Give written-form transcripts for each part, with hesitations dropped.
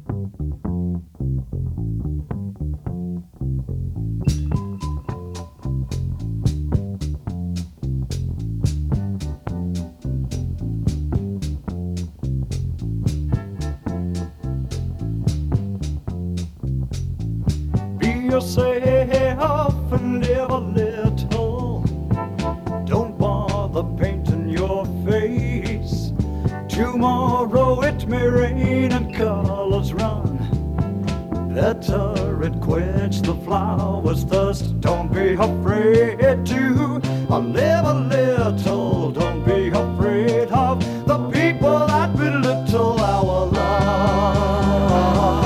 Be yourself and live a little. Don't bother painting your face. Tomorrow it may rain and colors run. Better it quench the flower's thirst. Don't be afraid to live a little. Don't be afraid of the people that belittle our love.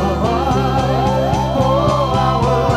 Oh, our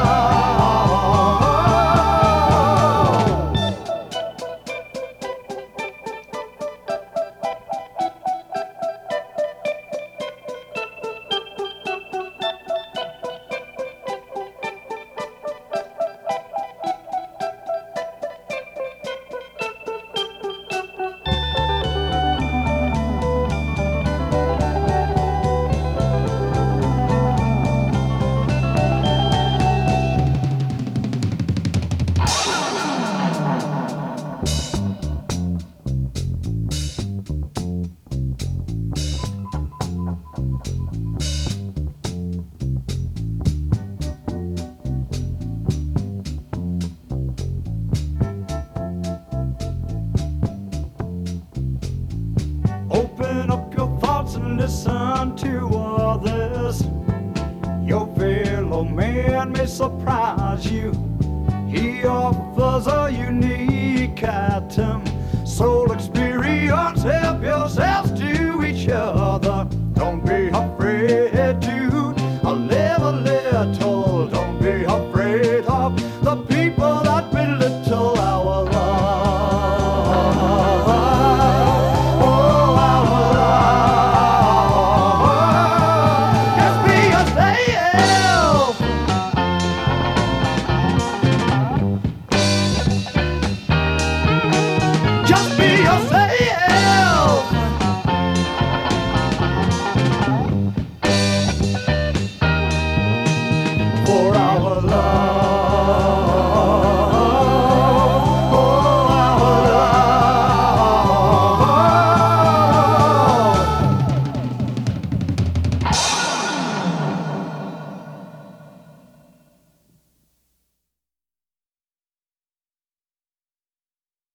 Open up your thoughts and listen to others. Your fellow man may surprise you. He offers a unique item, soul experience. Help yourselves to each other. Don't be afraid to live a little.